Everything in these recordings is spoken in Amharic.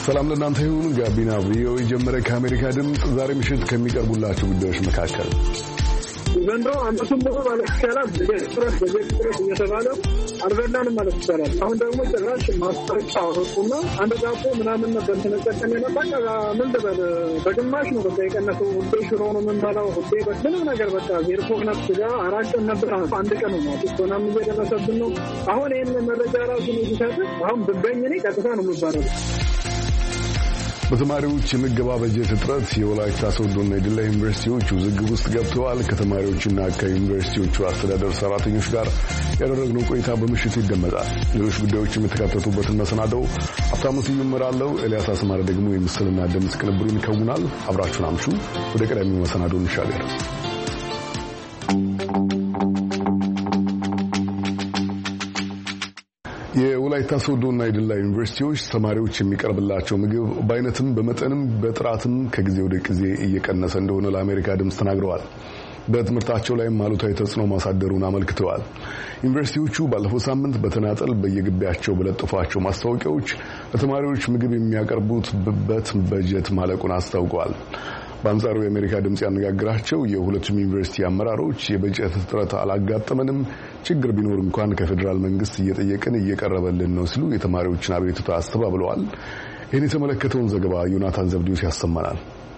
ሰላም ለእናንተ ይሁን። ጋቢና ቪኦኤ ጀመረ። ከአሜሪካ ድምፅ ዛሬ ምሽት ከሚቀርቡላችሁ ጉዳዮች መካከል ዘንድሮ አመቱን ሙሉ ማለት ይቻላል በጀት እየተባለ አልበላንም ማለት ይቻላል። አሁን ደግሞ ጭራሽ ማስጠንቀቂያ አወጡና አንድ ዳቦ ምናምን ነበር ተነቀቀን የነበር ምን ልበል በግማሽ ነው በቃ የቀነሰው። ሁሌ ሽሮ ነው የምንበላው፣ ሁሌ ምንም ነገር በቃ ዜርፎ ነፍስ ጋር አራት ቀን ነበር አንድ ቀን ነው ኢኮኖሚ እየደረሰብን ነው። አሁን ይህን መረጃ ራሱ ነው ይሰጥ አሁን ብገኝ እኔ ቀጥታ ነው የምባረው። በተማሪዎች የምገባ በጀት እጥረት የወላይታ ሶዶና የዲላ ዩኒቨርሲቲዎች ውዝግብ ውስጥ ገብተዋል። ከተማሪዎችና ከዩኒቨርሲቲዎቹ አስተዳደር ሰራተኞች ጋር ያደረግነው ቆይታ በምሽቱ ይደመጣል። ሌሎች ጉዳዮች የተካተቱበትን መሰናዶው ሀብታሙ ስዩም እመራለሁ። ኤልያስ አስማረ ደግሞ የምስልና ድምፅ ቅንብሩን ይከውናል። አብራችሁን አምሹ። ወደ ቀዳሚው መሰናዶ እንሻገር። የወላይታ ሶዶና የዲላ ዩኒቨርሲቲዎች ተማሪዎች የሚቀርብላቸው ምግብ በአይነትም በመጠንም በጥራትም ከጊዜ ወደ ጊዜ እየቀነሰ እንደሆነ ለአሜሪካ ድምፅ ተናግረዋል። በትምህርታቸው ላይም አሉታዊ ተጽዕኖ ማሳደሩን አመልክተዋል። ዩኒቨርሲቲዎቹ ባለፈው ሳምንት በተናጠል በየግቢያቸው በለጠፏቸው ማስታወቂያዎች ለተማሪዎች ምግብ የሚያቀርቡት በጀት ማለቁን አስታውቀዋል። በአንጻሩ የአሜሪካ ድምፅ ያነጋግራቸው የሁለቱም ዩኒቨርሲቲ አመራሮች የበጀት እጥረት አላጋጠመንም፣ ችግር ቢኖር እንኳን ከፌዴራል መንግስት እየጠየቅን እየቀረበልን ነው ሲሉ የተማሪዎችን አቤቱታ አስተባብለዋል። ይህን የተመለከተውን ዘገባ ዮናታን ዘብዲዮስ ያሰማናል።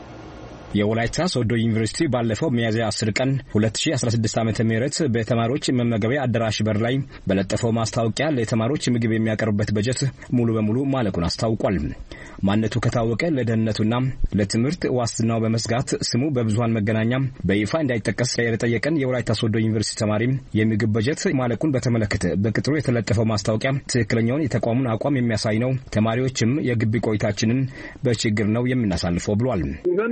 የወላይታ ሶዶ ዩኒቨርሲቲ ባለፈው ሚያዝያ 10 ቀን 2016 ዓ.ም በተማሪዎች መመገቢያ አዳራሽ በር ላይ በለጠፈው ማስታወቂያ ለተማሪዎች ምግብ የሚያቀርብበት በጀት ሙሉ በሙሉ ማለቁን አስታውቋል። ማንነቱ ከታወቀ ለደህንነቱና ለትምህርት ዋስትናው በመስጋት ስሙ በብዙሃን መገናኛ በይፋ እንዳይጠቀስ የጠየቀን የወላይታ ሶዶ ዩኒቨርሲቲ ተማሪ የምግብ በጀት ማለቁን በተመለከተ በቅጥሩ የተለጠፈው ማስታወቂያ ትክክለኛውን የተቋሙን አቋም የሚያሳይ ነው፣ ተማሪዎችም የግቢ ቆይታችንን በችግር ነው የምናሳልፈው ብሏል።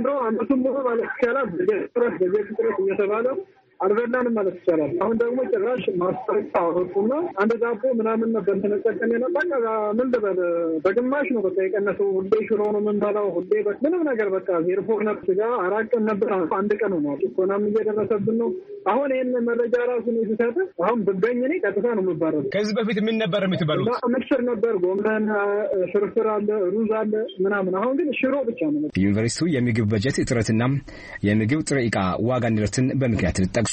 ሙሉ ማለት ይቻላል በጀት እየተባለ አልበላንም ማለት ይቻላል። አሁን ደግሞ ጭራሽ ማስጠንቀቂያ አወጡና አንድ ዳቦ ምናምን ነበር ተነቀቀን የነበር ምን ልበል በግማሽ ነው በቃ የቀነሰው። ሁሌ ሽሮ ነው የምንበላው፣ ሁሌ ምንም ነገር በቃ ዜርፎ ነፍስ ጋር አራት ቀን ነበር አንድ ቀን ነው ኢኮኖሚ እየደረሰብን ነው። አሁን ይህን መረጃ ራሱ ነው ይሰጥ አሁን ብገኝ እኔ ቀጥታ ነው የምባረው። ከዚህ በፊት ምን ነበር የምትበሉት? ምስር ነበር፣ ጎመን፣ ፍርፍር አለ፣ ሩዝ አለ ምናምን። አሁን ግን ሽሮ ብቻ ነው። ዩኒቨርሲቲው የምግብ በጀት እጥረትና የምግብ ጥሬ ዕቃ ዋጋ ንረትን በምክንያት ጠቅሷል።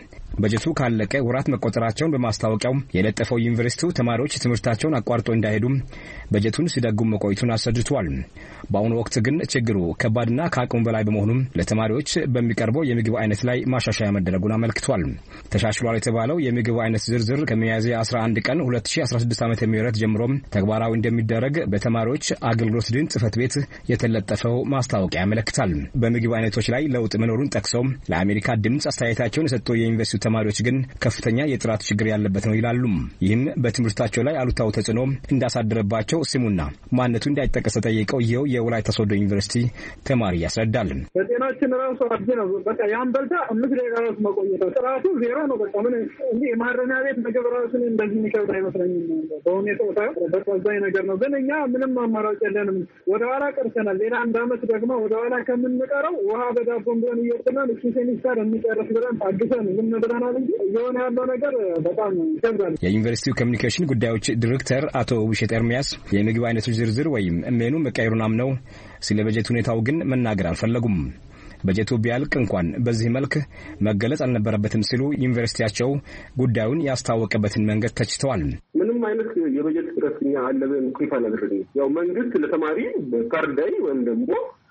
በጀቱ ካለቀ ወራት መቆጠራቸውን በማስታወቂያው የለጠፈው ዩኒቨርሲቲው ተማሪዎች ትምህርታቸውን አቋርጦ እንዳይሄዱ በጀቱን ሲደጉም መቆየቱን አስረድቷል። በአሁኑ ወቅት ግን ችግሩ ከባድና ከአቅሙ በላይ በመሆኑ ለተማሪዎች በሚቀርበው የምግብ አይነት ላይ ማሻሻያ መደረጉን አመልክቷል። ተሻሽሏል የተባለው የምግብ አይነት ዝርዝር ከሚያዝያ 11 ቀን 2016 ዓ.ም ጀምሮ ተግባራዊ እንደሚደረግ በተማሪዎች አገልግሎት ድን ጽሕፈት ቤት የተለጠፈው ማስታወቂያ ያመለክታል። በምግብ አይነቶች ላይ ለውጥ መኖሩን ጠቅሰው ለአሜሪካ ድምፅ አስተያየታቸውን የሰጡ የዩኒቨርሲቲው ተማሪዎች ግን ከፍተኛ የጥራት ችግር ያለበት ነው ይላሉ። ይህም በትምህርታቸው ላይ አሉታዊ ተጽዕኖ እንዳሳደረባቸው ስሙና ማንነቱ እንዳይጠቀስ ጠይቀው ይኸው የወላይታ ሶዶ ዩኒቨርሲቲ ተማሪ ያስረዳል። በጤናችን ራሱ አብዚ ነው በቃ ያን በልታ 5 ደቂቃ ራሱ መቆየት ጥራቱ ዜሮ ነው። በቃ ምን እንዴ የማረሚያ ቤት ምግብ ራሱ እንደዚህ የሚከብድ አይመስለኝም። በሁኔታው በዛይ ነገር ነው። ግን እኛ ምንም አማራጭ የለንም። ወደ ኋላ ቀርተናል። ሌላ አንድ አመት ደግሞ ወደ ኋላ ከምንቀረው ውሃ በዳቦም ቢሆን እየወጣን ሴሚስተር የሚጨርስ ብለን ታግሰን ምን ብለናል እንጂ የሆነ ያለው ነገር በጣም ይከብዳል። የዩኒቨርሲቲው ኮሚኒኬሽን ጉዳዮች ዲሬክተር አቶ ውብሸት ኤርሚያስ የምግብ አይነቶች ዝርዝር ወይም ሜኑ መቀየሩን አምነው ስለ በጀት ሁኔታው ግን መናገር አልፈለጉም። በጀቱ ቢያልቅ እንኳን በዚህ መልክ መገለጽ አልነበረበትም ሲሉ ዩኒቨርሲቲያቸው ጉዳዩን ያስታወቀበትን መንገድ ተችተዋል። ምንም አይነት የበጀት እጥረትኛ አለ ብለን ቁይታ ነገር ያው መንግስት ለተማሪ በካርዳይ ወይም ደግሞ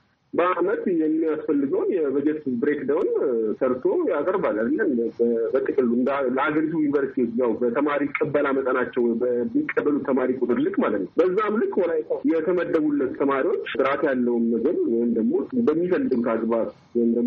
በአመት የሚያስፈልገውን የበጀት ብሬክዳውን ሰርቶ ያቀርባል አይደል? በጥቅሉ ለሀገሪቱ ዩኒቨርሲቲዎች ያው በተማሪ ቅበላ መጠናቸው በሚቀበሉ ተማሪ ቁጥር ልክ ማለት ነው። በዛም ልክ ወላይታ የተመደቡለት ተማሪዎች ጥራት ያለውን ነገር ወይም ደግሞ በሚፈልጉት አግባብ ወይም ደግሞ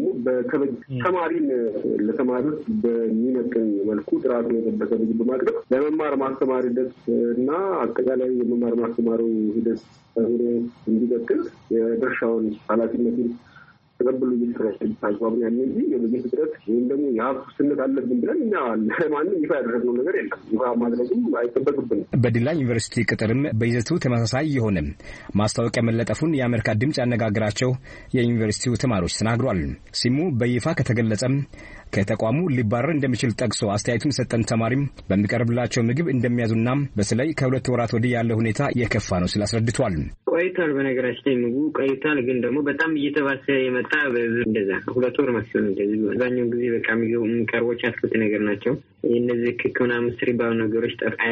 ተማሪን ለተማሪዎች በሚመጥን መልኩ ጥራት የጠበቀ ምግብ በማቅረብ ለመማር ማስተማር ሂደት እና አጠቃላይ የመማር ማስተማሩ ሂደት እንዲቀጥል የድርሻውን ኃላፊነቱን ተቀብሎ እየተሰራጨ ታጓብ ነው እንጂ የበጀት እጥረት ወይም ደግሞ የሀብት ውስንነት አለብን ብለን እኛ ማንም ይፋ ያደረግነው ነገር የለም። ይፋ ማድረግም አይጠበቅብንም። በዲላ ዩኒቨርሲቲ ቅጥርም በይዘቱ ተመሳሳይ የሆነ ማስታወቂያ መለጠፉን የአሜሪካ ድምጽ ያነጋግራቸው የዩኒቨርሲቲው ተማሪዎች ተናግሯል። ስሙ በይፋ ከተገለጸም ከተቋሙ ሊባረር እንደሚችል ጠቅሶ አስተያየቱን ሰጠን ተማሪም በሚቀርብላቸው ምግብ እንደሚያዙና በተለይ ከ2 ወራት ወዲህ ያለው ሁኔታ የከፋ ነው ሲል አስረድቷል። ቆይቷል። በነገራችን ላይ ምግቡ ቆይቷል፣ ግን ደግሞ በጣም እየተባሰ የመጣ እንደዛ 2 ወር መስሎ እንደዚህ አብዛኛው ጊዜ በቃ የሚቀርቦች አትክልት ነገር ናቸው። እነዚህ ክክና ምስር ባሉ ነገሮች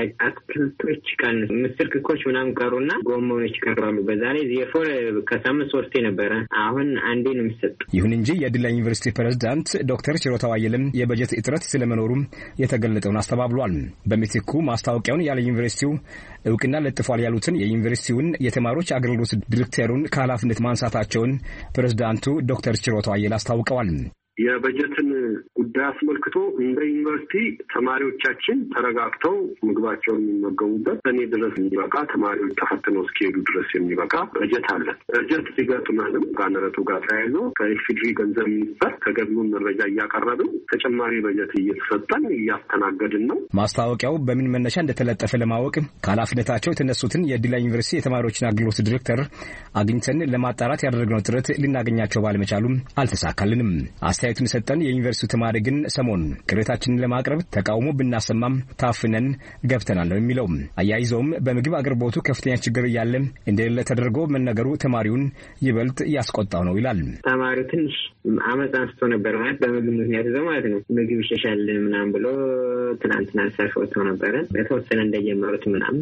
አትክልቶች ቀን ምስር ክኮች ምናምን ቀሩና ጎመኖች ቀራሉ። በዛ ላይ ዜፎር ከሳምንት 3 ነበረ፣ አሁን አንዴ ነው የሚሰጥ። ይሁን እንጂ የዲላ ዩኒቨርሲቲ ፕሬዝዳንት ዶክተር ችሮታው አየለም የበጀት እጥረት ስለመኖሩ የተገለጠውን አስተባብሏል። በምትኩ ማስታወቂያውን ያለ ዩኒቨርሲቲው እውቅና ለጥፏል ያሉትን የዩኒቨርሲቲውን የተማሪዎች አገልግሎት ዲሬክተሩን ከኃላፊነት ማንሳታቸውን ፕሬዝዳንቱ ዶክተር ችሮታው አየለ አስታውቀዋል። የበጀትን ጉዳይ አስመልክቶ እንደ ዩኒቨርሲቲ ተማሪዎቻችን ተረጋግተው ምግባቸውን የሚመገቡበት እኔ ድረስ የሚበቃ ተማሪዎች ተፈትነው እስኪሄዱ ድረስ የሚበቃ በጀት አለ። በጀት ሲገጥመንም ከንረቱ ጋር ተያይዞ ከኢፌዴሪ ገንዘብ ሚኒስቴር ተገቢውን መረጃ እያቀረብን ተጨማሪ በጀት እየተሰጠን እያስተናገድን ነው። ማስታወቂያው በምን መነሻ እንደተለጠፈ ለማወቅ ከኃላፊነታቸው የተነሱትን የዲላ ዩኒቨርሲቲ የተማሪዎችን አገልግሎት ዲሬክተር አግኝተን ለማጣራት ያደረግነው ጥረት ልናገኛቸው ባለመቻሉም አልተሳካልንም። አስተያየቱን ሰጠን የዩኒቨርሲቲው ተማሪ ግን ሰሞኑን ቅሬታችንን ለማቅረብ ተቃውሞ ብናሰማም ታፍነን ገብተናል ነው የሚለው። አያይዘውም በምግብ አቅርቦቱ ከፍተኛ ችግር እያለ እንደሌለ ተደርጎ መነገሩ ተማሪውን ይበልጥ ያስቆጣው ነው ይላል። ተማሪው ትንሽ አመፅ አንስቶ ነበር ማለት በምግብ ምክንያት ነው ማለት ነው። ምግብ ይሸሻል ምናምን ብሎ ትናንትና ሰልፍ ወጥቶ ነበረ። በተወሰነ እንደጀመሩት ምናምን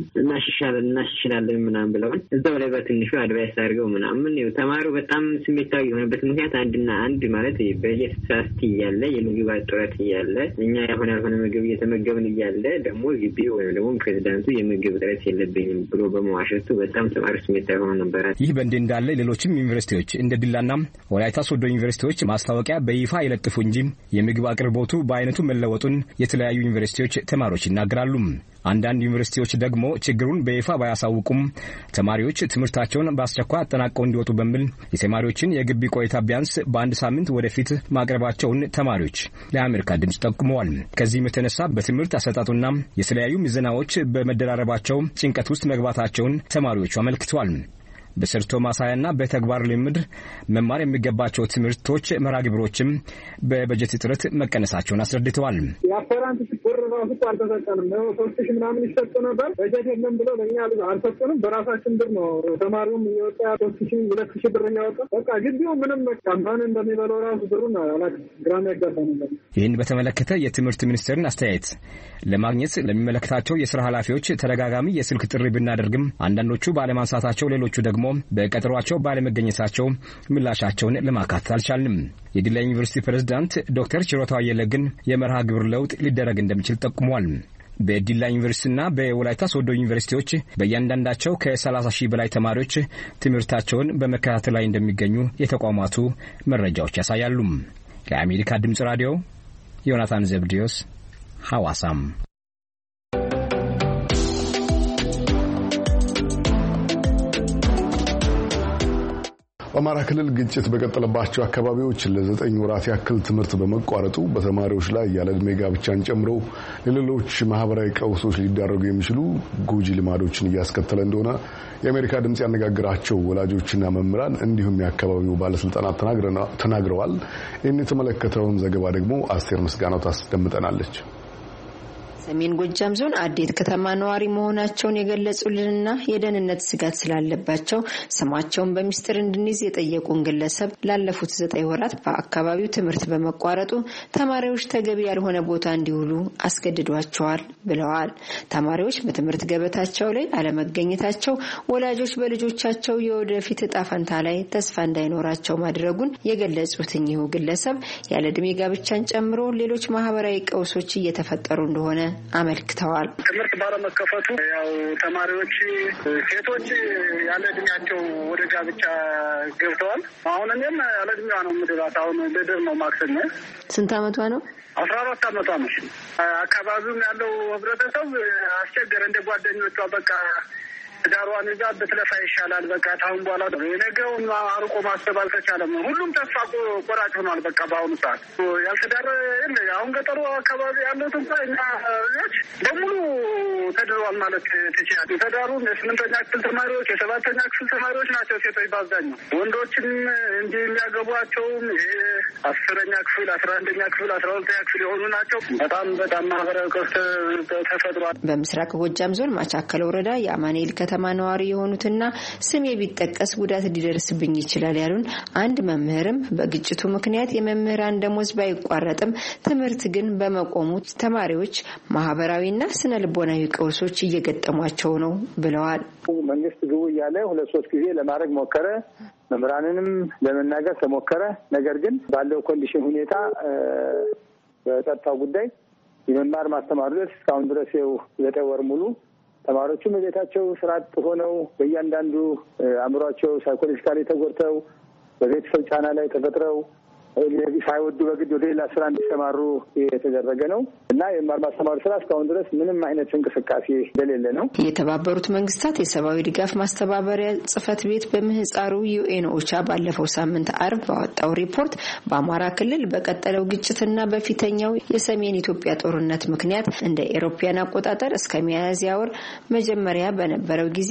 እናሽሻለን ምናምን ብለዋል። እዛው ላይ በትንሹ አድቫይስ አድርገው ምናምን ተማሪው በጣም ስሜታዊ የሆነበት ምክንያት አንድ ማለት በየት ሳስቲ እያለ የምግብ እጥረት እያለ እኛ ያልሆነ ምግብ እየተመገብን እያለ ደግሞ ግቢው ወይም ደግሞ ፕሬዝዳንቱ የምግብ እጥረት የለብኝም ብሎ በመዋሸቱ በጣም ተማሪ ስሜታዊ ሆኖ ነበር። ይህ በእንዲህ እንዳለ ሌሎችም ዩኒቨርሲቲዎች እንደ ዲላና ወላይታ ሶዶ ዩኒቨርሲቲዎች ማስታወቂያ በይፋ ይለጥፉ እንጂ የምግብ አቅርቦቱ በአይነቱ መለወጡን የተለያዩ ዩኒቨርሲቲዎች ተማሪዎች ይናገራሉ። አንዳንድ ዩኒቨርሲቲዎች ደግሞ ችግሩን በይፋ ባያሳውቁም ተማሪዎች ትምህርታቸውን በአስቸኳይ አጠናቀው እንዲወጡ በሚል የተማሪዎችን የግቢ ቆይታ ቢያንስ በአንድ ሳምንት ወደፊት ማቅረባቸውን ተማሪዎች ለአሜሪካ ድምጽ ጠቁመዋል። ከዚህም የተነሳ በትምህርት አሰጣጡና የተለያዩ ምዘናዎች በመደራረባቸው ጭንቀት ውስጥ መግባታቸውን ተማሪዎቹ አመልክተዋል። በሰርቶ ማሳያና በተግባር ልምድ መማር የሚገባቸው ትምህርቶች መርሃ ግብሮችም በበጀት እጥረት መቀነሳቸውን አስረድተዋል። የአስፈራንት ሲቆር ራሱ አልተሰጠንም ነው 3000 ምናምን ይሰጥ ነበር። በጀት የለም ብለው ለኛ አልሰጡንም። በራሳችን ብር ነው ተማሪውም እየወጣ 3000 2000 ብር ያወጣ። በቃ ግቢው ምንም ካምፓኒ እንደሚበለው ራሱ ብሩን አላክ ግራም ያጋባ ነበር። ይህን በተመለከተ የትምህርት ሚኒስቴርን አስተያየት ለማግኘት ለሚመለከታቸው የሥራ ኃላፊዎች ተደጋጋሚ የስልክ ጥሪ ብናደርግም አንዳንዶቹ ባለማንሳታቸው ሌሎቹ ደግሞ በቀጠሯቸው ባለመገኘታቸው ምላሻቸውን ለማካተት አልቻልንም። የዲላ ዩኒቨርሲቲ ፕሬዝዳንት ዶክተር ችሮታው አየለ ግን የመርሃ ግብር ለውጥ ሊደረግ እንደሚችል ጠቁመዋል። በዲላ ዩኒቨርሲቲና በወላይታ ሶዶ ዩኒቨርሲቲዎች በእያንዳንዳቸው ከ30,000 በላይ ተማሪዎች ትምህርታቸውን በመከታተል ላይ እንደሚገኙ የተቋማቱ መረጃዎች ያሳያሉ። ለአሜሪካ ድምጽ ራዲዮ ዮናታን ዘብዲዮስ ሐዋሳም። በአማራ ክልል ግጭት በቀጠለባቸው አካባቢዎች ለ9 ወራት ያክል ትምህርት በመቋረጡ በተማሪዎች ላይ ያለ ዕድሜ ጋብቻን ጨምሮ ለሌሎች ማህበራዊ ቀውሶች ሊዳረጉ የሚችሉ ጎጂ ልማዶችን እያስከተለ እንደሆነ የአሜሪካ ድምጽ ያነጋግራቸው ወላጆችና መምህራን እንዲሁም የአካባቢው ባለስልጣናት ተናግረዋል። ይህን የተመለከተውን ዘገባ ደግሞ አስቴር ምስጋናው ታስደምጠናለች። ሰሜን ጎጃም ዞን አዴት ከተማ ነዋሪ መሆናቸውን የገለጹልንና የደህንነት ስጋት ስላለባቸው ስማቸውን በሚስጥር እንድንይዝ የጠየቁን ግለሰብ ላለፉት 9 ወራት በአካባቢው ትምህርት በመቋረጡ ተማሪዎች ተገቢ ያልሆነ ቦታ እንዲውሉ አስገድዷቸዋል ብለዋል። ተማሪዎች በትምህርት ገበታቸው ላይ አለመገኘታቸው ወላጆች በልጆቻቸው የወደፊት ዕጣ ፈንታ ላይ ተስፋ እንዳይኖራቸው ማድረጉን የገለጹት እኚሁ ግለሰብ ያለ ዕድሜ ጋብቻን ጨምሮ ሌሎች ማህበራዊ ቀውሶች እየተፈጠሩ እንደሆነ አመልክተዋል። ትምህርት ባለመከፈቱ ያው ተማሪዎች ሴቶች ያለ እድሜያቸው ወደ ጋብቻ ገብተዋል። አሁን እኔም ያለ እድሜዋ ነው የምድራት። አሁን ልድር ነው ማክሰኞ። ስንት አመቷ ነው? 14 አመቷ ነው። አካባቢውም ያለው ህብረተሰብ አስቸገረ። እንደ ጓደኞቿ በቃ ትዳሯን ይዛ ብትለፋ ይሻላል። በቃ ታሁን በኋላ የነገውን አርቆ ማሰብ አልተቻለም። ሁሉም ተስፋ ቆራጭ ሆኗል። በቃ በአሁኑ ሰዓት ያልተዳረ የለ። አሁን ገጠሩ አካባቢ ያሉት እንኳ እኛ ልጆች በሙሉ ተድረዋል ማለት ትችላል። የተዳሩን የስምንተኛ ክፍል ተማሪዎች፣ የሰባተኛ ክፍል ተማሪዎች ናቸው ሴቶች በአብዛኛው። ወንዶችም እንዲህ የሚያገቧቸውም አስረኛ ክፍል፣ 11ኛ ክፍል፣ 12ኛ ክፍል የሆኑ ናቸው። በጣም ማህበራዊ ቀውስ ተፈጥሯል። በምስራቅ ጎጃም ዞን ማቻከል ወረዳ የአማኑኤል ከተማ ነዋሪ የሆኑትና ስሜ ቢጠቀስ ጉዳት ሊደርስብኝ ይችላል ያሉን አንድ መምህርም በግጭቱ ምክንያት የመምህራን ደሞዝ ባይቋረጥም ትምህርት ግን በመቆሙ ተማሪዎች ማህበራዊና ስነ ልቦናዊ ቀውሶች እየገጠሟቸው ነው ብለዋል። መንግስት ግቡ እያለ 2-3 ጊዜ ለማድረግ ሞከረ። መምህራንንም ለመናገር ተሞከረ። ነገር ግን ባለው ኮንዲሽን ሁኔታ በጸጥታው ጉዳይ የመማር ማስተማሩ እስካሁን ድረስ 9 ወር ሙሉ ተማሪዎቹም ቤታቸው ስራ አጥ ሆነው በእያንዳንዱ አእምሯቸው ሳይኮሎጂካሊ ተጎድተው በቤተሰብ ጫና ላይ ተፈጥረው ሳይወዱ በግድ ወደ ሌላ ስራ እንዲሰማሩ የተደረገ ነው እና የመማር ማስተማሩ ስራ እስካሁን ድረስ ምንም አይነት እንቅስቃሴ እንደሌለ ነው። የተባበሩት መንግስታት የሰብአዊ ድጋፍ ማስተባበሪያ ጽህፈት ቤት በምህጻሩ ዩኤን ኦቻ ባለፈው ሳምንት አርብ ባወጣው ሪፖርት በአማራ ክልል በቀጠለው ግጭትና በፊተኛው የሰሜን ኢትዮጵያ ጦርነት ምክንያት እንደ ኤሮፓያን አቆጣጠር እስከ ሚያዝያ ወር መጀመሪያ በነበረው ጊዜ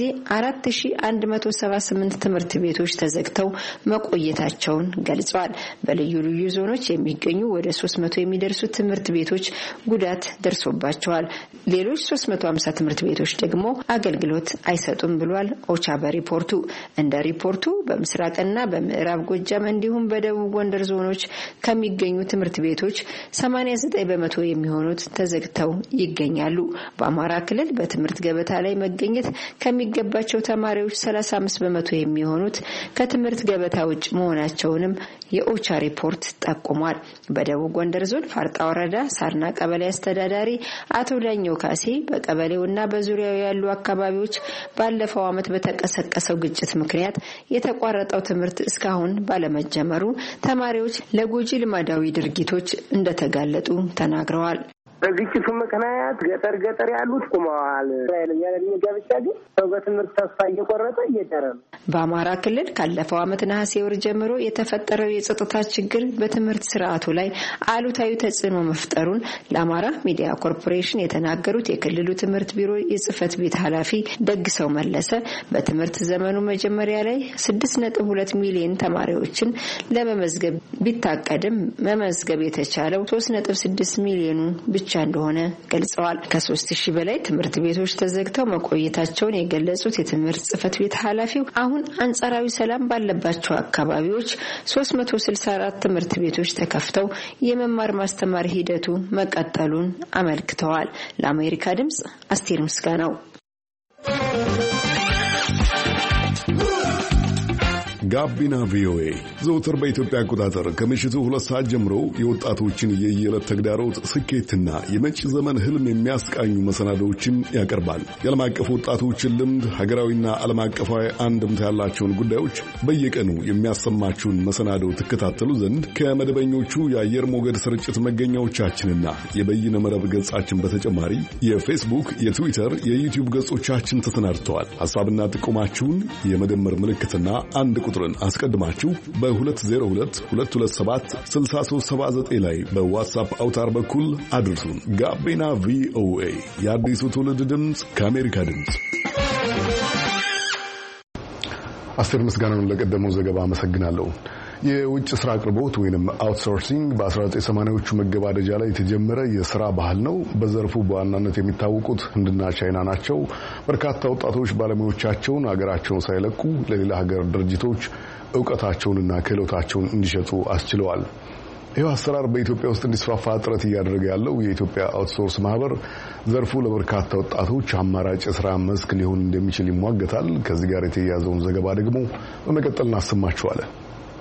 4178 ትምህርት ቤቶች ተዘግተው መቆየታቸውን ገልጿል። በልዩ ልዩ ዞኖች የሚገኙ ወደ 300 የሚደርሱ ትምህርት ቤቶች ጉዳት ደርሶባቸዋል። ሌሎች 350 ትምህርት ቤቶች ደግሞ አገልግሎት አይሰጡም ብሏል ኦቻ በሪፖርቱ። እንደ ሪፖርቱ በምስራቅና በምዕራብ ጎጃም እንዲሁም በደቡብ ጎንደር ዞኖች ከሚገኙ ትምህርት ቤቶች 89% የሚሆኑት ተዘግተው ይገኛሉ። በአማራ ክልል በትምህርት ገበታ ላይ መገኘት ከሚገባቸው ተማሪዎች 35% የሚሆኑት ከትምህርት ገበታ ውጭ መሆናቸውንም የኦቻ ሪፖርት ጠቁሟል። በደቡብ ጎንደር ዞን ፋርጣ ወረዳ ሳርና ቀበሌ አስተዳዳሪ አቶ ዳኘው ካሴ በቀበሌውና በዙሪያው ያሉ አካባቢዎች ባለፈው ዓመት በተቀሰቀሰው ግጭት ምክንያት የተቋረጠው ትምህርት እስካሁን ባለመጀመሩ ተማሪዎች ለጎጂ ልማዳዊ ድርጊቶች እንደተጋለጡ ተናግረዋል። በግጭቱ ምክንያት ገጠር ያሉት ቆመዋል። ያለኝ ጋብቻ ግን ሰው በትምህርት ተስፋ እየቆረጠ እየደረ ነው። በአማራ ክልል ካለፈው ዓመት ነሐሴ ወር ጀምሮ የተፈጠረው የጸጥታ ችግር በትምህርት ስርዓቱ ላይ አሉታዊ ተጽዕኖ መፍጠሩን ለአማራ ሚዲያ ኮርፖሬሽን የተናገሩት የክልሉ ትምህርት ቢሮ የጽህፈት ቤት ኃላፊ ደግሰው መለሰ በትምህርት ዘመኑ መጀመሪያ ላይ 6.2 ሚሊዮን ተማሪዎችን ለመመዝገብ ቢታቀድም መመዝገብ የተቻለው 3.6 ሚሊዮኑ ብቻ እንደሆነ ገልጸዋል። ከ3000 በላይ ትምህርት ቤቶች ተዘግተው መቆየታቸውን የገለጹት የትምህርት ጽህፈት ቤት ኃላፊው አሁን አንጻራዊ ሰላም ባለባቸው አካባቢዎች 364 ትምህርት ቤቶች ተከፍተው የመማር ማስተማር ሂደቱ መቀጠሉን አመልክተዋል። ለአሜሪካ ድምጽ አስቴር ምስጋናው። ጋቢና ቪኦኤ ዘውትር በኢትዮጵያ አቆጣጠር ከምሽቱ 2 ሰዓት ጀምሮ የወጣቶችን የየዕለት ተግዳሮት ስኬትና የመጪ ዘመን ህልም የሚያስቃኙ መሰናዶዎችን ያቀርባል። የዓለም አቀፍ ወጣቶችን ልምድ፣ ሀገራዊና ዓለም አቀፋዊ አንድምታ ያላቸውን ጉዳዮች በየቀኑ የሚያሰማችሁን መሰናዶ ትከታተሉ ዘንድ ከመደበኞቹ የአየር ሞገድ ስርጭት መገኛዎቻችንና የበይነ መረብ ገጻችን በተጨማሪ የፌስቡክ፣ የትዊተር፣ የዩቲዩብ ገጾቻችን ተሰናድተዋል። ሐሳብና ጥቆማችሁን የመደመር ምልክትና አንድ ቁጥርን አስቀድማችሁ በ2022276379 ላይ በዋትስአፕ አውታር በኩል አድርሱን። ጋቢና ቪኦኤ የአዲሱ ትውልድ ድምፅ ከአሜሪካ ድምፅ። አስቴር ምስጋናውን ለቀደመው ዘገባ አመሰግናለሁ። የውጭ ስራ አቅርቦት ወይንም አውትሶርሲንግ በ1980ዎቹ መገባደጃ ላይ የተጀመረ የስራ ባህል ነው። በዘርፉ በዋናነት የሚታወቁት ህንድና ቻይና ናቸው። በርካታ ወጣቶች ባለሙያዎቻቸውን ሀገራቸውን ሳይለቁ ለሌላ ሀገር ድርጅቶች እውቀታቸውንና ክህሎታቸውን እንዲሸጡ አስችለዋል። ይህ አሰራር በኢትዮጵያ ውስጥ እንዲስፋፋ ጥረት እያደረገ ያለው የኢትዮጵያ አውትሶርስ ማህበር ዘርፉ ለበርካታ ወጣቶች አማራጭ የስራ መስክ ሊሆን እንደሚችል ይሟገታል። ከዚህ ጋር የተያያዘውን ዘገባ ደግሞ በመቀጠል እናሰማችኋለን።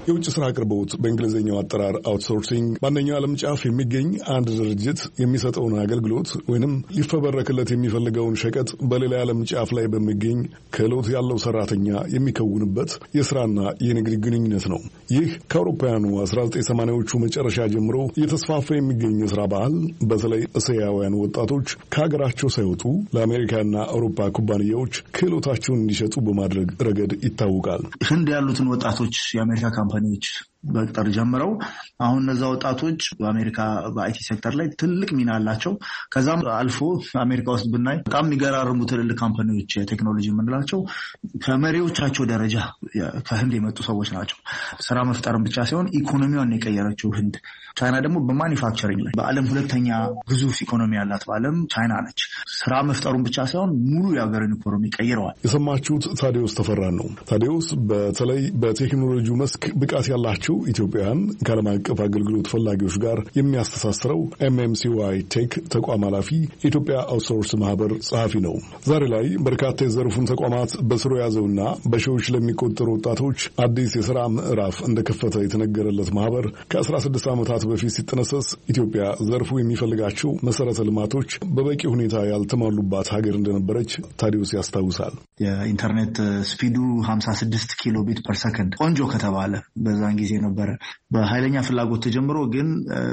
የውጭ ስራ አቅርቦት በእንግሊዝኛው አጠራር አውትሶርሲንግ በአንደኛው ዓለም ጫፍ የሚገኝ አንድ ድርጅት የሚሰጠውን አገልግሎት ወይንም ሊፈበረክለት የሚፈልገውን ሸቀጥ በሌላ ዓለም ጫፍ ላይ በሚገኝ ክህሎት ያለው ሰራተኛ የሚከውንበት የስራና የንግድ ግንኙነት ነው። ይህ ከአውሮፓውያኑ 1980ዎቹ መጨረሻ ጀምሮ እየተስፋፋ የሚገኝ የስራ ባህል በተለይ እስያውያን ወጣቶች ከሀገራቸው ሳይወጡ ለአሜሪካና አውሮፓ ኩባንያዎች ክህሎታቸውን እንዲሸጡ በማድረግ ረገድ ይታወቃል። ህንድ ያሉትን ወጣቶች የአሜሪካ ካምፓኒዎች በቅጠር ጀምረው አሁን እነዛ ወጣቶች በአሜሪካ በአይቲ ሴክተር ላይ ትልቅ ሚና አላቸው። ከዛም አልፎ አሜሪካ ውስጥ ብናይ በጣም የሚገራርሙ ትልልቅ ካምፓኒዎች የቴክኖሎጂ የምንላቸው ከመሪዎቻቸው ደረጃ ከህንድ የመጡ ሰዎች ናቸው። ስራ መፍጠርን ብቻ ሳይሆን ኢኮኖሚዋን የቀየረችው ህንድ። ቻይና ደግሞ በማኒፋክቸሪንግ ላይ በዓለም ሁለተኛ ግዙፍ ኢኮኖሚ ያላት በዓለም ቻይና ነች። ስራ መፍጠሩን ብቻ ሳይሆን ሙሉ የሀገርን ኢኮኖሚ ቀይረዋል። የሰማችሁት ታዲዮስ ተፈራን ነው። ታዲዮስ በተለይ በቴክኖሎጂው መስክ ብቃት ያላቸው ኢትዮጵያውያን ከዓለም አቀፍ አገልግሎት ፈላጊዎች ጋር የሚያስተሳስረው MMCY ቴክ ተቋም ኃላፊ የኢትዮጵያ አውትሶርስ ማህበር ጸሐፊ ነው። ዛሬ ላይ በርካታ የዘርፉን ተቋማት በስሩ የያዘውና በሺዎች ለሚቆጠሩ ወጣቶች አዲስ የሥራ ምዕራፍ እንደከፈተ የተነገረለት ማህበር ከ16 ዓመታት በፊት ሲጠነሰስ ኢትዮጵያ ዘርፉ የሚፈልጋቸው መሰረተ ልማቶች በበቂ ሁኔታ ያልተሟሉባት ሀገር እንደነበረች ታዲዮስ ያስታውሳል። የኢንተርኔት ስፒዱ 56 ኪሎ ቢት ፐር ሰከንድ ቆንጆ ከተባለ በዛን ጊዜ ነበረ። በኃይለኛ ፍላጎት ተጀምሮ ግን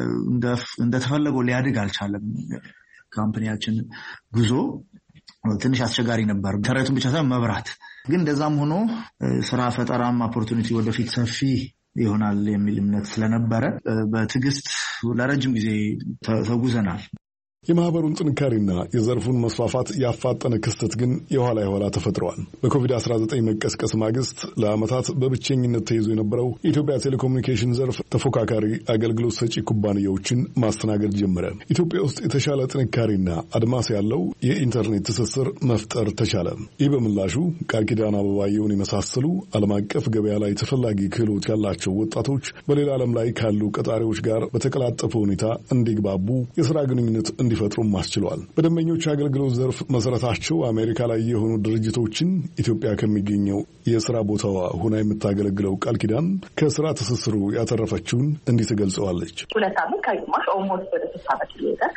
እንደተፈለገው ሊያድግ አልቻለም። ካምፓኒያችን ጉዞ ትንሽ አስቸጋሪ ነበር። ኢንተርኔቱን ብቻ ሳይሆን መብራት ግን እንደዛም ሆኖ ስራ ፈጠራም ኦፖርቹኒቲ ወደፊት ሰፊ ይሆናል የሚል እምነት ስለነበረ በትዕግስት ለረጅም ጊዜ ተጉዘናል። የማህበሩን ጥንካሬና የዘርፉን መስፋፋት ያፋጠነ ክስተት ግን የኋላ ተፈጥሯል። በኮቪድ-19 መቀስቀስ ማግስት ለዓመታት በብቸኝነት ተይዞ የነበረው የኢትዮጵያ ቴሌኮሙኒኬሽን ዘርፍ ተፎካካሪ አገልግሎት ሰጪ ኩባንያዎችን ማስተናገድ ጀመረ። ኢትዮጵያ ውስጥ የተሻለ ጥንካሬና አድማስ ያለው የኢንተርኔት ትስስር መፍጠር ተቻለ። ይህ በምላሹ ቃል ኪዳን አበባየውን የመሳሰሉ ዓለም አቀፍ ገበያ ላይ ተፈላጊ ክህሎት ያላቸው ወጣቶች በሌላ ዓለም ላይ ካሉ ቀጣሪዎች ጋር በተቀላጠፈ ሁኔታ እንዲግባቡ የሥራ ግንኙነት እንዲፈጥሩም አስችሏል። በደንበኞች አገልግሎት ዘርፍ መሰረታቸው አሜሪካ ላይ የሆኑ ድርጅቶችን ኢትዮጵያ ከሚገኘው የሥራ ቦታዋ ሆና የምታገለግለው ቃል ኪዳን ከሥራ ትስስሩ ያተረፈችውን እንዲህ ትገልጸዋለች። 2 ዓመት ከግማሽ ኦልሞስት ወደ 6 ዓመት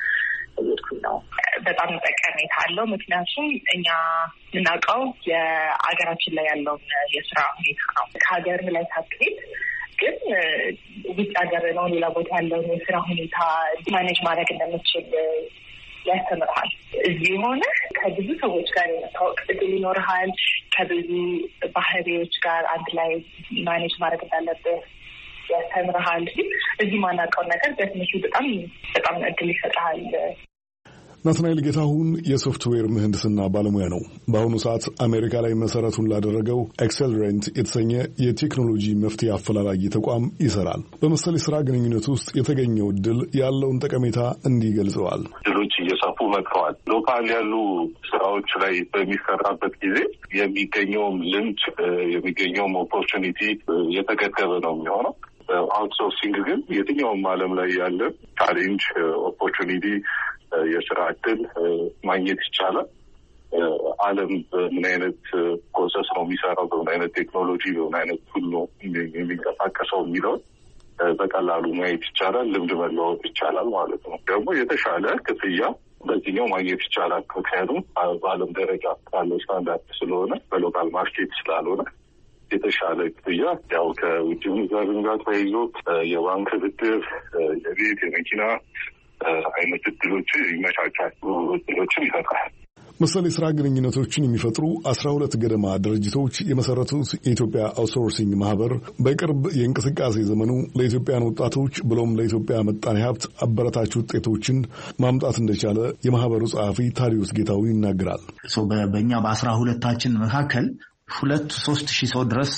እየሄድኩኝ ነው። በጣም ጠቀሜታ አለው። ምክንያቱም እኛ የምናውቀው የአገራችን ላይ ያለውን የስራ ሁኔታ ነው። ከሀገር ላይ ሳትሄድ ግን ውጭ ሀገር ነው ሌላ ቦታ ያለውን የስራ ሁኔታ ማኔጅ ማድረግ እንደምችል ያስተምርሃል። እዚህ ሆነ ከብዙ ሰዎች ጋር የመታወቅ እድል ይኖርሃል። ከብዙ ባህሪዎች ጋር አንድ ላይ ማኔጅ ማድረግ እንዳለብህ ያስተምርሃል። እዚህ ማናውቀው ነገር በትንሹ በጣም እድል ይሰጥሃል። ናትናኤል ጌታሁን የሶፍትዌር ምህንድስና ባለሙያ ነው። በአሁኑ ሰዓት አሜሪካ ላይ መሰረቱን ላደረገው ኤክሰለሬንት የተሰኘ የቴክኖሎጂ መፍትሄ አፈላላጊ ተቋም ይሰራል። በመሰል የስራ ግንኙነት ውስጥ የተገኘው እድል ያለውን ጠቀሜታ እንዲህ ገልጸዋል። እድሎች እየሰፉ መጥተዋል። ሎካል ያሉ ስራዎች ላይ በሚሰራበት ጊዜ የሚገኘውም ልምድ የሚገኘውም ኦፖርቹኒቲ የተገደበ ነው የሚሆነው። አውትሶርሲንግ ግን የትኛውም ዓለም ላይ ያለ ቻሌንጅ ኦፖርቹኒቲ የስራ እድል ማግኘት ይቻላል። ዓለም በምን አይነት ፕሮሰስ ነው የሚሰራው፣ በምን አይነት ቴክኖሎጂ፣ በምን አይነት ቱል ነው የሚንቀሳቀሰው የሚለውን በቀላሉ ማየት ይቻላል። ልምድ መለወጥ ይቻላል ማለት ነው። ደግሞ የተሻለ ክፍያ በዚህኛው ማግኘት ይቻላል። ምክንያቱም በዓለም ደረጃ ካለው ስታንዳርድ ስለሆነ በሎካል ማርኬት ስላልሆነ የተሻለ ክፍያ ያው ከውጭ ምንዛሪ ጋር ተያይዞ የባንክ ብድር፣ የቤት፣ የመኪና አይነት እድሎች ይመቻቻል፣ እድሎችን ይፈጥራል። መሰል የስራ ግንኙነቶችን የሚፈጥሩ 12 ገደማ ድርጅቶች የመሰረቱት የኢትዮጵያ አውትሶርሲንግ ማህበር በቅርብ የእንቅስቃሴ ዘመኑ ለኢትዮጵያን ወጣቶች ብሎም ለኢትዮጵያ ምጣኔ ሀብት አበረታች ውጤቶችን ማምጣት እንደቻለ የማህበሩ ጸሐፊ ታዲዮስ ጌታው ይናገራል። በእኛ በ12ታችን መካከል 2-3 ሺህ ሰው ድረስ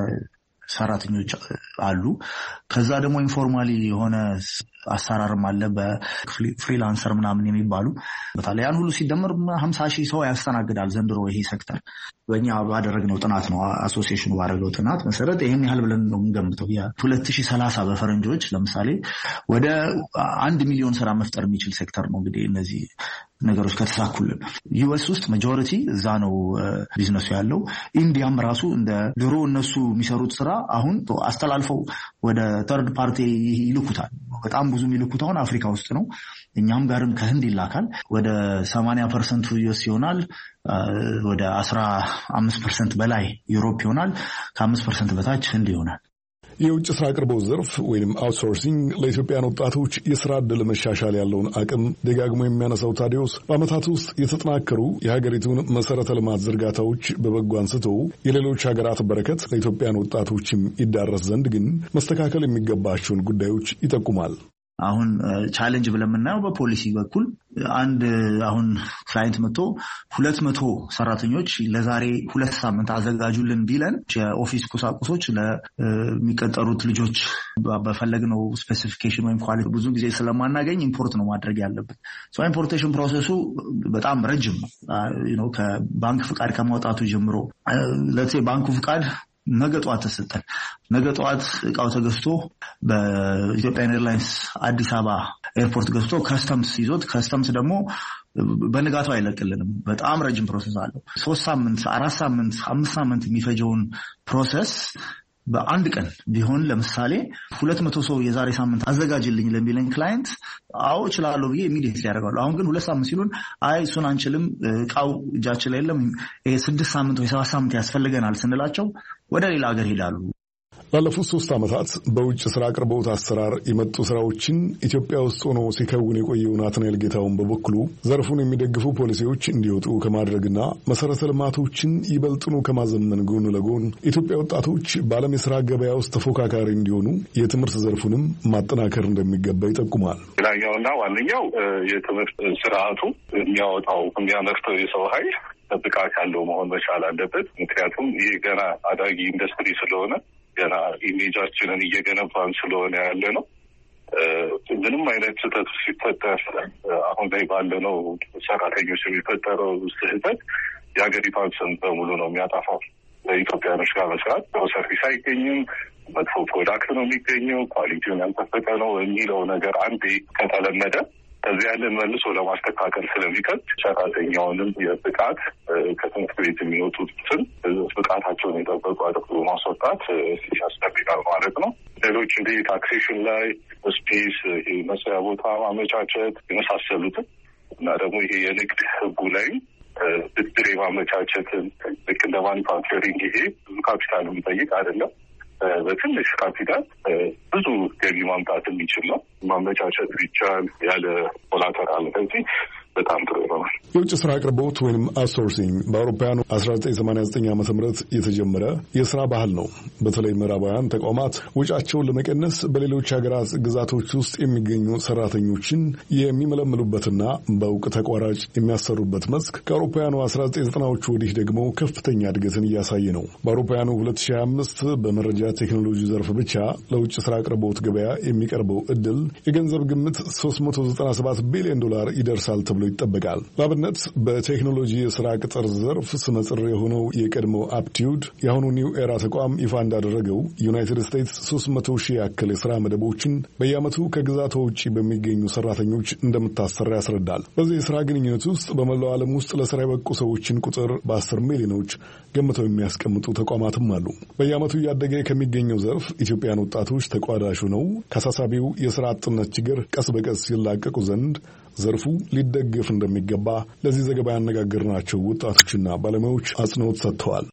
ሰራተኞች አሉ። ከዛ ደግሞ ኢንፎርማሊ የሆነ አሰራርም አለ በፍሪላንሰር ምናምን የሚባሉ በታዲያ ያን ሁሉ ሲደመር 50 ሺህ ሰው ያስተናግዳል ዘንድሮ ይሄ ሴክተር። በእኛ ባደረግነው ጥናት ነው አሶሲዬሽኑ ባደረገው ጥናት መሰረት ይሄን ያህል ብለን ነው የምንገምተው። የ2030 በፈረንጆች ለምሳሌ ወደ 1 ሚሊዮን ስራ መፍጠር የሚችል ሴክተር ነው። እንግዲህ እነዚህ ነገሮች ከተሳኩልን ዩኤስ ውስጥ ማጆሪቲ እዛ ነው ቢዝነሱ ያለው። ኢንዲያም ራሱ እንደ ድሮ እነሱ የሚሰሩት ስራ አሁን አስተላልፈው ወደ ተርድ ፓርቲ ይልኩታል። በጣም ብዙ የሚልኩት አሁን አፍሪካ ውስጥ ነው። እኛም ጋርም ከህንድ ይላካል። ወደ 80% ዩኤስ ይሆናል። ወደ 15% በላይ ዩሮፕ ይሆናል። ከ5% በታች ህንድ ይሆናል። የውጭ ስራ አቅርቦት ዘርፍ ወይም አውትሶርሲንግ ለኢትዮጵያን ወጣቶች የስራ ዕድል መሻሻል ያለውን አቅም ደጋግሞ የሚያነሳው ታዲዮስ በዓመታት ውስጥ የተጠናከሩ የሀገሪቱን መሰረተ ልማት ዝርጋታዎች በበጎ አንስቶ የሌሎች ሀገራት በረከት ለኢትዮጵያን ወጣቶችም ይዳረስ ዘንድ ግን መስተካከል የሚገባቸውን ጉዳዮች ይጠቁማል። አሁን ቻሌንጅ ብለን የምናየው በፖሊሲ በኩል አንድ አሁን ክላይንት መጥቶ 200 ሰራተኞች ለዛሬ 2 ሳምንት አዘጋጁልን ቢለን የኦፊስ ቁሳቁሶች ለሚቀጠሩት ልጆች በፈለግነው ስፔሲፊኬሽን ወይም ኳሊቲ ብዙ ጊዜ ስለማናገኝ ኢምፖርት ነው ማድረግ ያለብን። ኢምፖርቴሽን ፕሮሰሱ በጣም ረጅም ነው። ከባንክ ፍቃድ ከማውጣቱ ጀምሮ ባንኩ ፍቃድ ነገ ጠዋት ተሰጠን። ነገ ጠዋት እቃው ተገዝቶ በኢትዮጵያን ኤርላይንስ አዲስ አበባ ኤርፖርት ገዝቶ ከስተምስ ይዞት ከስተምስ ደግሞ በንጋታው አይለቅልንም። በጣም ረጅም ፕሮሰስ አለው። 3 ሳምንት፣ 4 ሳምንት፣ 5 ሳምንት የሚፈጀውን ፕሮሰስ በአንድ ቀን ቢሆን ለምሳሌ 200 ሰው የዛሬ ሳምንት አዘጋጅልኝ ለሚለን ክላይንት አዎ እችላለሁ ብዬ ኢሚዲየትሊ ያደርጋሉ። አሁን ግን 2 ሳምንት ሲሉን አይ እሱን አንችልም፣ እቃው እጃችን ላይ የለም፣ 6 ሳምንት ወይ 7 ሳምንት ያስፈልገናል ስንላቸው ወደ ሌላ ሀገር ሄዳሉ። ላለፉት 3 ዓመታት በውጭ ስራ አቅርቦት አሰራር የመጡ ስራዎችን ኢትዮጵያ ውስጥ ሆኖ ሲከውን የቆየው ናትናኤል ጌታውን በበኩሉ ዘርፉን የሚደግፉ ፖሊሲዎች እንዲወጡ ከማድረግና መሰረተ ልማቶችን ይበልጥኑ ከማዘመን ጎን ለጎን ኢትዮጵያ ወጣቶች በዓለም የስራ ገበያ ውስጥ ተፎካካሪ እንዲሆኑ የትምህርት ዘርፉንም ማጠናከር እንደሚገባ ይጠቁማል። ሌላኛውና ዋነኛው የትምህርት ስርዓቱ የሚያመርተው የሰው ኃይል ብቃት ያለው መሆን መቻል አለበት። ምክንያቱም ይህ ገና አዳጊ ኢንዱስትሪ ስለሆነ ገና ኢሜጃችንን እየገነባን ስለሆነ ያለ ነው። ምንም አይነት ስህተት ሲፈጠር አሁን ላይ ባለነው ሰራተኞች የሚፈጠረው ስህተት የሀገሪቷን ስም በሙሉ ነው የሚያጠፋው። ለኢትዮጵያኖች ጋር መስራት ሰርቪስ አይገኝም፣ መጥፎ ፕሮዳክት ነው የሚገኘው፣ ኳሊቲውን ያልጠበቀ ነው የሚለው ነገር አንዴ ከተለመደ ከዚህ ያለን መልሶ ለማስተካከል ስለሚከብድ ሰራተኛውንም የብቃት ከትምህርት ቤት የሚወጡትን ብቃታቸውን የጠበቁ አድርጎ ማስወጣት ያስጠብቃል ማለት ነው። ሌሎች እንደ ታክሴሽን ላይ ስፔስ፣ መስሪያ ቦታ ማመቻቸት የመሳሰሉትን እና ደግሞ ይሄ የንግድ ህጉ ላይም ብድር የማመቻቸትን ልክ እንደ ማኒፋክቸሪንግ ይሄ ብዙ ካፒታል የሚጠይቅ አይደለም። በትንሽ ካፒታል ብዙ ገቢ ማምጣት የሚችል ነው። ማመቻቸት ቢቻል ያለ ኮላተራል ከዚህ በጣም ጥሩ ነው። የውጭ ስራ አቅርቦት ወይም አውትሶርሲንግ በአውሮፓውያኑ 1989 ዓ.ም የተጀመረ የስራ ባህል ነው። በተለይ ምዕራባውያን ተቋማት ወጪያቸውን ለመቀነስ በሌሎች ሀገራት ግዛቶች ውስጥ የሚገኙ ሰራተኞችን የሚመለምሉበትና በእውቅ ተቋራጭ የሚያሰሩበት መስክ ከአውሮፓውያኑ 1990ዎቹ ወዲህ ደግሞ ከፍተኛ እድገትን እያሳየ ነው። በአውሮፓውያኑ 2025 በመረጃ ቴክኖሎጂ ዘርፍ ብቻ ለውጭ ስራ አቅርቦት ገበያ የሚቀርበው እድል የገንዘብ ግምት $397 ቢሊዮን ይደርሳል ተብሎ ይጠበቃል። ለአብነት በቴክኖሎጂ የስራ ቅጥር ዘርፍ ስመጥር የሆነው የቀድሞው አፕቲዩድ የአሁኑ ኒው ኤራ ተቋም ይፋ እንዳደረገው ዩናይትድ ስቴትስ 300,000 ያክል የስራ መደቦችን በየዓመቱ ከግዛቷ ውጭ በሚገኙ ሰራተኞች እንደምታሰራ ያስረዳል። በዚህ የስራ ግንኙነት ውስጥ በመላው ዓለም ውስጥ ለስራ የበቁ ሰዎችን ቁጥር በ10 ሚሊዮኖች ገምተው የሚያስቀምጡ ተቋማትም አሉ። በየዓመቱ እያደገ ከሚገኘው ዘርፍ ኢትዮጵያን ወጣቶች ተቋዳሽ ሆነው ከአሳሳቢው የስራ አጥነት ችግር ቀስ በቀስ ይላቀቁ ዘንድ ዘርፉ ሊደገፍ እንደሚገባ ለዚህ ዘገባ ያነጋገርናቸው ወጣቶችና ባለሙያዎች አጽንኦት ሰጥተዋል።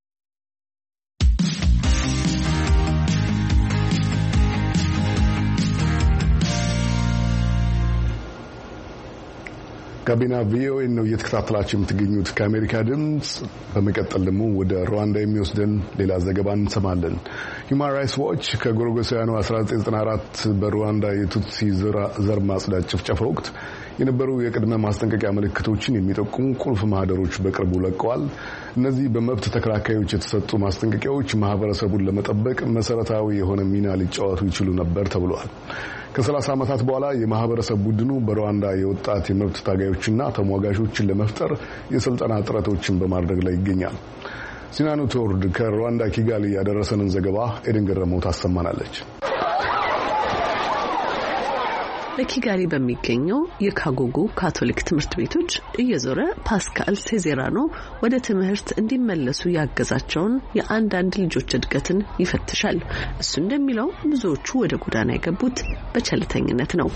ጋቢና ቪኦኤ ነው እየተከታተላችሁ የምትገኙት ከአሜሪካ ድምፅ። በመቀጠል ደግሞ ወደ ሩዋንዳ የሚወስደን ሌላ ዘገባ እንሰማለን። ሂውማን ራይትስ ዋች ከጎርጎሳውያኑ 1994 በሩዋንዳ የቱትሲ ዘር ማጽዳት ጭፍጨፋ ወቅት የነበሩ የቅድመ ማስጠንቀቂያ ምልክቶችን የሚጠቁሙ ቁልፍ ማህደሮች በቅርቡ ለቀዋል። እነዚህ በመብት ተከላካዮች የተሰጡ ማስጠንቀቂያዎች ማህበረሰቡን ለመጠበቅ መሰረታዊ የሆነ ሚና ሊጫወቱ ይችሉ ነበር ተብሏል። ከ30 ዓመታት በኋላ የማህበረሰብ ቡድኑ በሩዋንዳ የወጣት የመብት ታጋዮችና ተሟጋቾችን ለመፍጠር የስልጠና ጥረቶችን በማድረግ ላይ ይገኛል። ሲናኑ ቶርድ ከሩዋንዳ ኪጋሊ ያደረሰንን ዘገባ ኤደን ገረመው ታሰማናለች። በኪጋሊ በሚገኘው የካጎጎ ካቶሊክ ትምህርት ቤቶች እየዞረ ፓስካል ሴዜራኖ ወደ ትምህርት እንዲመለሱ ያገዛቸውን የአንዳንድ ልጆች እድገትን ይፈትሻል። እሱ እንደሚለው ብዙዎቹ ወደ ጎዳና የገቡት በቸልተኝነት ነው።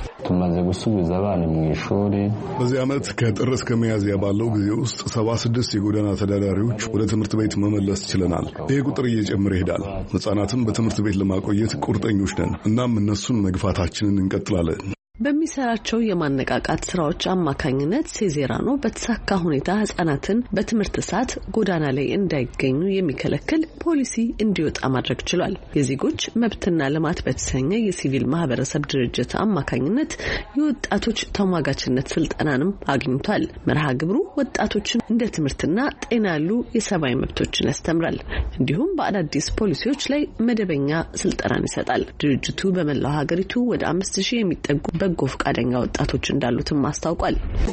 በዚህ ዓመት ከጥር እስከ ሚያዝያ ባለው ጊዜ ውስጥ 76 የጎዳና ተዳዳሪዎች ወደ ትምህርት ቤት መመለስ ችለናል። ይህ ቁጥር እየጨመረ ይሄዳል። ሕፃናትም በትምህርት ቤት ለማቆየት ቁርጠኞች ነን። እናም እነሱን መግፋታችንን እንቀጥላለን። በሚሰራቸው የማነቃቃት ስራዎች አማካኝነት ሴዜራኖ በተሳካ ሁኔታ ህጻናትን በትምህርት ሰዓት ጎዳና ላይ እንዳይገኙ የሚከለክል ፖሊሲ እንዲወጣ ማድረግ ችሏል። የዜጎች መብትና ልማት በተሰኘ የሲቪል ማህበረሰብ ድርጅት አማካኝነት የወጣቶች ተሟጋችነት ስልጠናንም አግኝቷል። መርሃ ግብሩ ወጣቶችን እንደ ትምህርትና ጤና ያሉ የሰብአዊ መብቶችን ያስተምራል። እንዲሁም በአዳዲስ ፖሊሲዎች ላይ መደበኛ ስልጠናን ይሰጣል። ድርጅቱ በመላው ሀገሪቱ ወደ 5000 የሚጠጉ በጎ ፈቃደኛ ወጣቶች እንዳሉትም አስታውቋል።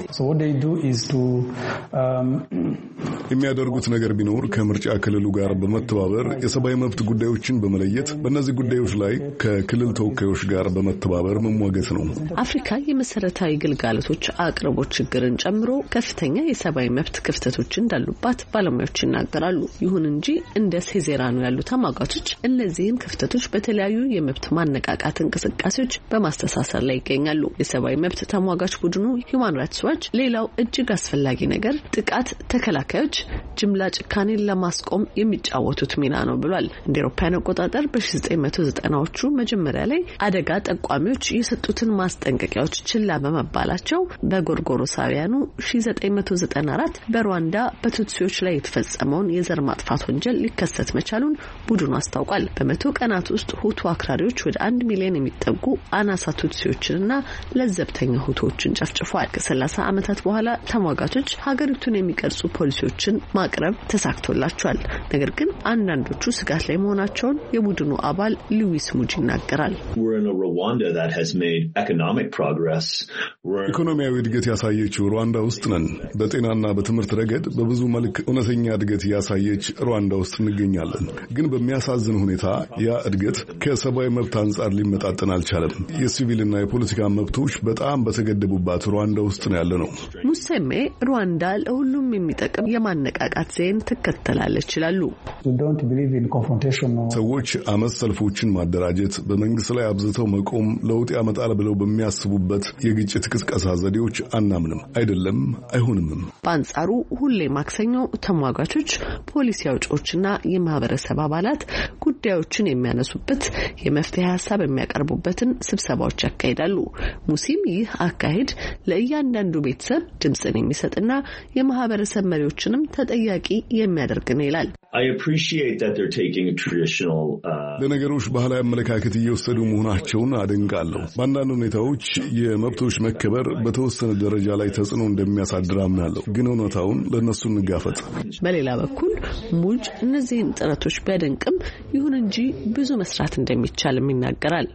የሚያደርጉት ነገር ቢኖር ከምርጫ ክልሉ ጋር በመተባበር የሰብአዊ መብት ጉዳዮችን በመለየት በእነዚህ ጉዳዮች ላይ ከክልል ተወካዮች ጋር በመተባበር መሟገት ነው። አፍሪካ የመሰረታዊ ግልጋሎቶች አቅርቦት ችግርን ጨምሮ ከፍተኛ የሰብአዊ መብት ክፍተቶች እንዳሉባት ባለሙያዎች ይናገራሉ። ይሁን እንጂ እንደ ሴዜራኖ ያሉ ተሟጋቾች እነዚህን ክፍተቶች በተለያዩ የመብት ማነቃቃት እንቅስቃሴዎች በማስተሳሰር ላይ ይገኛሉ። የሰብአዊ መብት ተሟጋች ቡድኑ ሂዩማን ራይትስ ዋች ሌላው እጅግ አስፈላጊ ነገር ጥቃት ተከላካዮች ጅምላ ጭካኔን ለማስቆም የሚጫወቱት ሚና ነው ብሏል። እንደ አውሮፓውያን አቆጣጠር በ1990ዎቹ መጀመሪያ ላይ አደጋ ጠቋሚዎች የሰጡትን ማስጠንቀቂያዎች ችላ በመባላቸው በጎርጎሮሳውያኑ 1994 በሩዋንዳ በቱትሲዎች ላይ የተፈጸመውን የዘር ማጥፋት ወንጀል ሊከሰት መቻሉን ቡድኑ አስታውቋል። በመቶ ቀናት ውስጥ ሁቱ አክራሪዎች ወደ 1 ሚሊዮን የሚጠጉ አናሳ ቱትሲዎችንና ለዘብተኛ ሁቶችን ጨፍጭፏል። ከ30 ዓመታት በኋላ ተሟጋቾች ሀገሪቱን የሚቀርጹ ፖሊሲዎችን ማቅረብ ተሳክቶላቸዋል። ነገር ግን አንዳንዶቹ ስጋት ላይ መሆናቸውን የቡድኑ አባል ሉዊስ ሙጂ ይናገራል። ኢኮኖሚያዊ እድገት ያሳየችው ሩዋንዳ ውስጥ ነን። በጤናና በትምህርት ረገድ በብዙ መልክ እውነተኛ እድገት ያሳየች ሩዋንዳ ውስጥ እንገኛለን። ግን በሚያሳዝን ሁኔታ ያ እድገት ከሰብአዊ መብት አንጻር ሊመጣጠን አልቻለም። የሲቪልና የፖለቲካ መብቶች በጣም በተገደቡባት ሩዋንዳ ውስጥ ነው ያለነው። ሙሴሜ ሩዋንዳ ለሁሉም የሚጠቅም የማነቃቃት ዘይን ትከተላለች ይላሉ። ሰዎች አመጽ ሰልፎችን ማደራጀት፣ በመንግስት ላይ አብዝተው መቆም ለውጥ ያመጣል ብለው በሚያስቡበት የግጭት ቅስቀሳ ዘዴዎች አናምንም። አይደለም፣ አይሆንም። በአንጻሩ ሁሌ ማክሰኞ ተሟጋቾች፣ ፖሊሲ አውጪዎችና የማህበረሰብ አባላት ጉዳዮችን የሚያነሱበት የመፍትሄ ሀሳብ የሚያቀርቡበትን ስብሰባዎች ያካሂዳሉ። ሙሲም ይህ አካሄድ ለእያንዳንዱ ቤተሰብ ድምጽን የሚሰጥና የማህበረሰብ መሪዎችንም ተጠያቂ የሚያደርግ ነው ይላል። ለነገሮች ባህላዊ አመለካከት እየወሰዱ መሆናቸውን አደንቃለሁ። በአንዳንድ ሁኔታዎች የመብቶች መከበር በተወሰነ ደረጃ ላይ ተጽዕኖ እንደሚያሳድር አምናለሁ። ግን እውነታውን ለእነሱ እንጋፈጥ። በሌላ በኩል ሙጅ እነዚህን ጥረቶች ቢያደንቅም ይሁን እንጂ ብዙ መስራት እንደሚቻልም ይናገራል።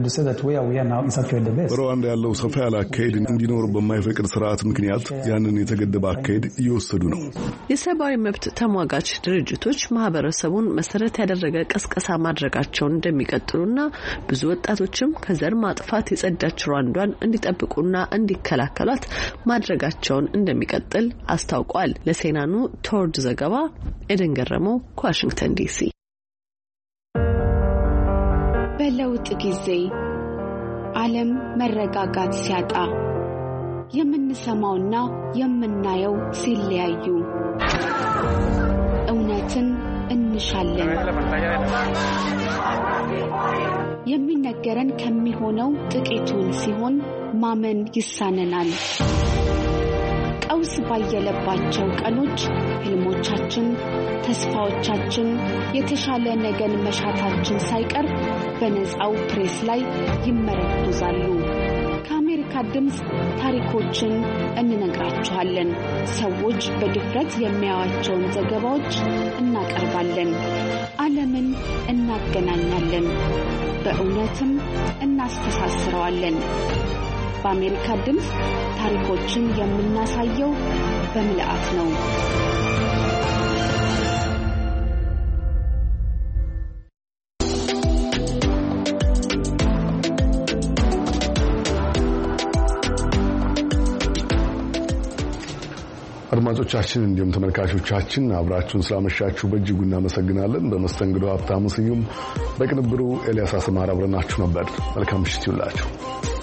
በሩዋንዳ ያለው ሰፋ ያለ አካሄድ እንዲኖር በማይፈቅድ ስርዓት ምክንያት ያንን የተገደበ አካሄድ እየወሰዱ ነው። የሰብአዊ መብት ተሟጋች ድርጅቶች ማህበረሰቡን መሰረት ያደረገ ቀስቀሳ ማድረጋቸውን እንደሚቀጥሉና ብዙ ወጣቶችም ከዘር ማጥፋት የጸዳች ሩዋንዳን እንዲጠብቁና እንዲከላከሏት ማድረጋቸውን እንደሚቀጥል አስታውቋል። ለሴናኑ ቶርድ ዘገባ ኤደን ገረመው ከዋሽንግተን ዲሲ። በለውጥ ጊዜ ዓለም መረጋጋት ሲያጣ የምንሰማውና የምናየው ሲለያዩ እውነትን እንሻለን። የሚነገረን ከሚሆነው ጥቂቱን ሲሆን ማመን ይሳነናል። ቀውስ ባየለባቸው ቀኖች ህልሞቻችን፣ ተስፋዎቻችን፣ የተሻለ ነገን መሻታችን ሳይቀር በነፃው ፕሬስ ላይ ይመረኮዛሉ። ከአሜሪካ ድምፅ ታሪኮችን እንነግራችኋለን። ሰዎች በድፍረት የሚያዩዋቸውን ዘገባዎች እናቀርባለን። ዓለምን እናገናኛለን፣ በእውነትም እናስተሳስረዋለን። በአሜሪካ ድምፅ ታሪኮችን የምናሳየው በምልአት ነው። አድማጮቻችን እንዲሁም ተመልካቾቻችን አብራችሁን ስላመሻችሁ በእጅጉ እናመሰግናለን። በመስተንግዶ ሀብታሙ ስዩም፣ በቅንብሩ ኤልያስ አስማራ አብረናችሁ ነበር። መልካም ምሽት ይሁንላችሁ።